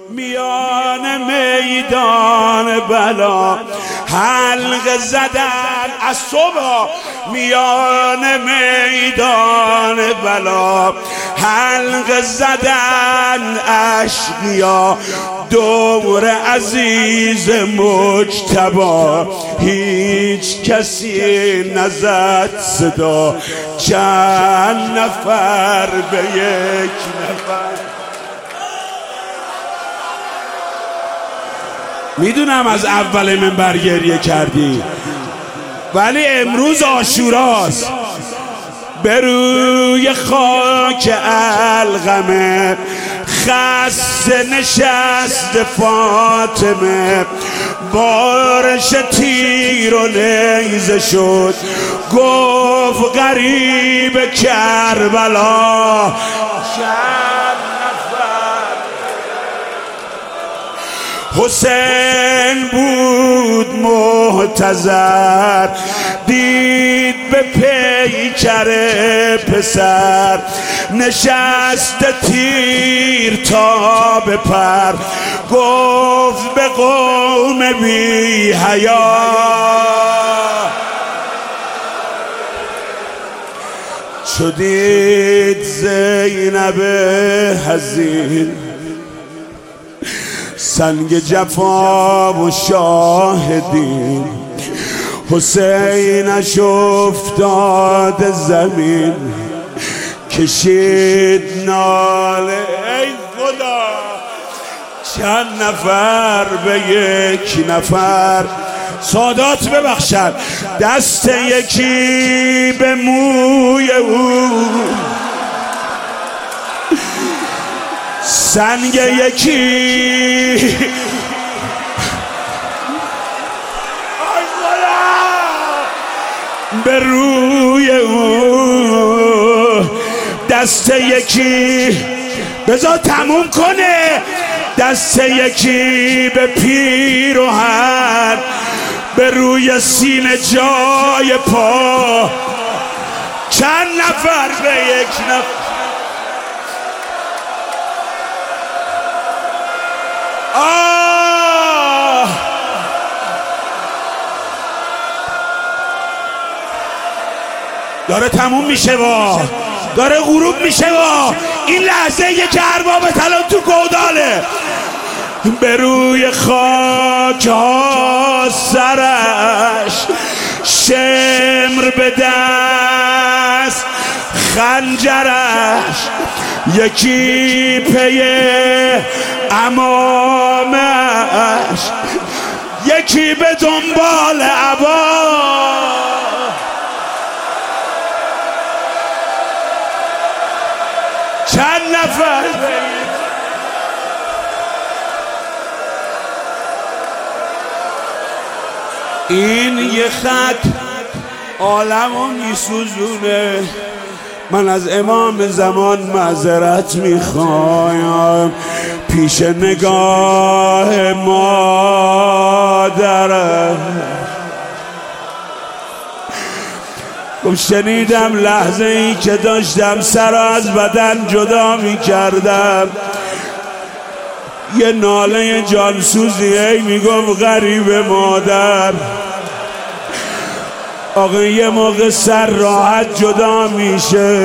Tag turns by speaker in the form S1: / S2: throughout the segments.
S1: میان میدان بلا حلقه زدن از صبح، میان میدان بلا حلقه زدن اشقیا، دور عزیز مجتبی هیچ کسی نزد صدا، چند نفر به یک نفر. میدونم از اول منبر گریه کردی، ولی امروز عاشوراست. به روی خاک القمه خسته نشست فاطمه، بارش تیر و نیزه شد، گفت غریب کربلا حسین بود محتضر، دید به پیکر پسر نشست تیر تا به پر، گفت به قوم بی حیا چو دید زینب حزین، سنگ جفا و شاهدین، حسینش افتاد زمین، کشید ناله ای خدا، چند نفر به یک نفر. سادات ببخشد، دست یکی به موی او، سنگ یکی به روی او، دست یکی بذار تموم کنه، دست یکی به پیراهن، به روی سینه جای پا، چند نفر به یک نفر. داره تموم میشه وا، داره غروب میشه وا، این لحظه یه که ارباب طلا تو گوداله، به روی خاک ها سرش، شمر به دست خنجرش، یکی پی امامش، یکی به دنبال عبا، چند نفر این یه خط عالمو میسوزونه. من از امام زمان معذرت میخوایم پیش نگاه مادرم. شنیدم لحظه ای که داشتم سر از بدن جدا میکردم، یه ناله جانسوزی ای میگفت غریب مادر. آقا یه موقع سر راحت جدا میشه،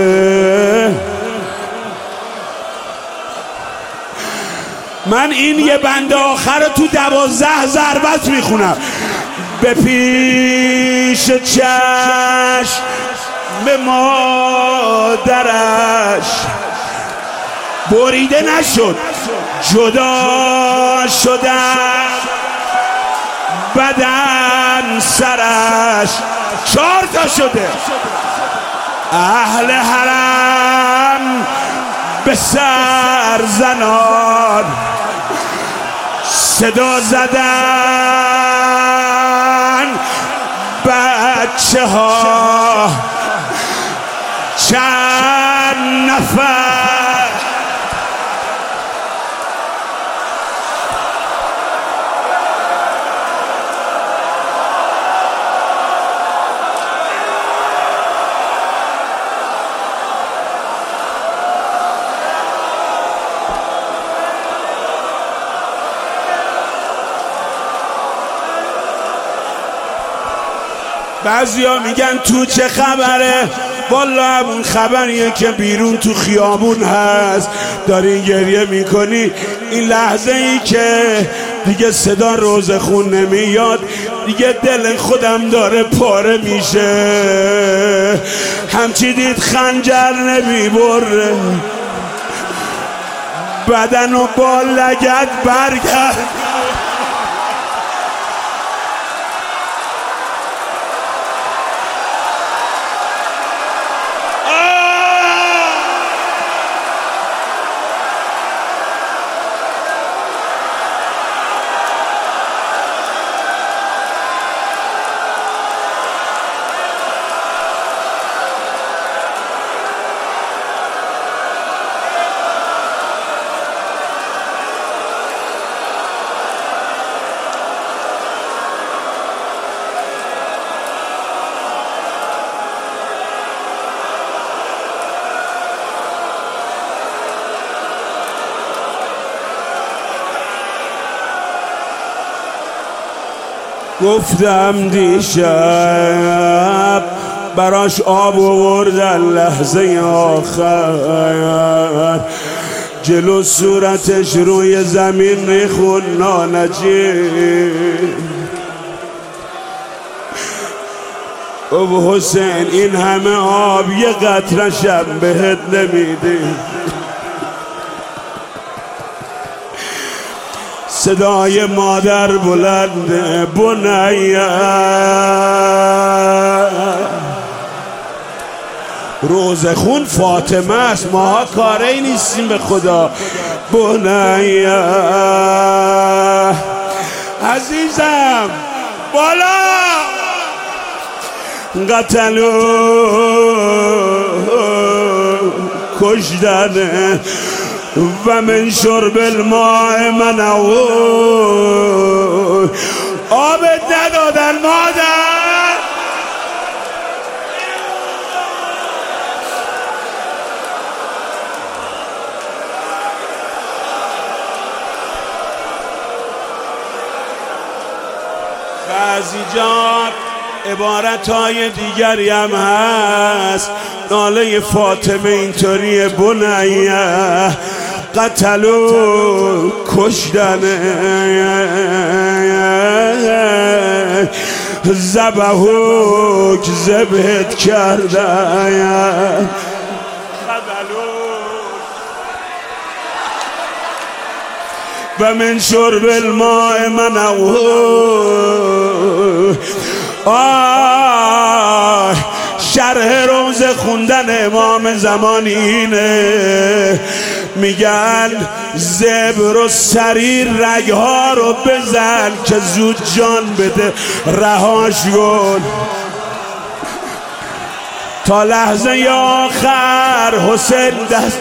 S1: من این یه بند آخر رو تو 12 ضربت میخونم. به پیش چشم به مادرش بریده نشد، جدا شدن بدن سرش، 4 تا شده. اهل حرم به سر زنان صدا زدن، بچه ها چند نفر بعضیا میگن تو چه خبره؟ والا همون خبریه که بیرون تو خیابون هست. داری گریه میکنی این لحظه ای که دیگه صدا روزخون نمیاد، دیگه دل خودم داره پاره میشه. همچی دید خنجر نمیبره، بدن و با لگد برگرد. گفتم دیشب براش آب آوردن لحظه آخر، جلو صورتش روی زمین ریخون نانجی. ابو حسین این همه آب یه قطره‌شم بهت نمیده. صدای مادر بلنده، بنیه روزخون فاطمه است، ماها کاری نیستیم به خدا. بنیه عزیزم بالا قتلو کشدنه و من شرب الماء منعون. آب ندادن مادر. بعضی جا عبارتهای دیگری هم هست. ناله فاطمه اینطوریه، بنیه قتلو کشدنه، ذبحوک ذبحت کردن، و من شرب الماء منعون. شرح روز خوندن امام زمان اینه، میگن زبر و سریر رگها رو بزن که زود جان بده، رهاش کن تا لحظه آخر. حسین دست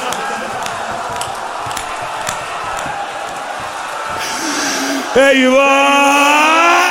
S1: ایوان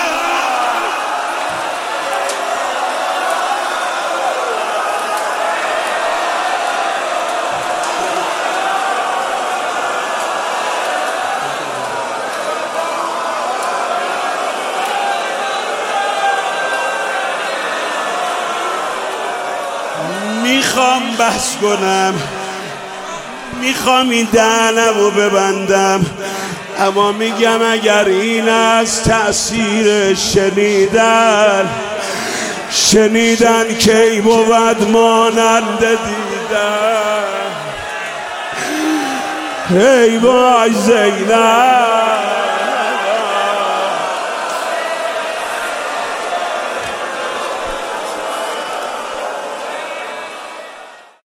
S1: میخوام بحث کنم، میخوام این دهنمو ببندم، اما میگم اگر این از تأثیر شنیدن کی بود مانند دیدن. ای وای زینب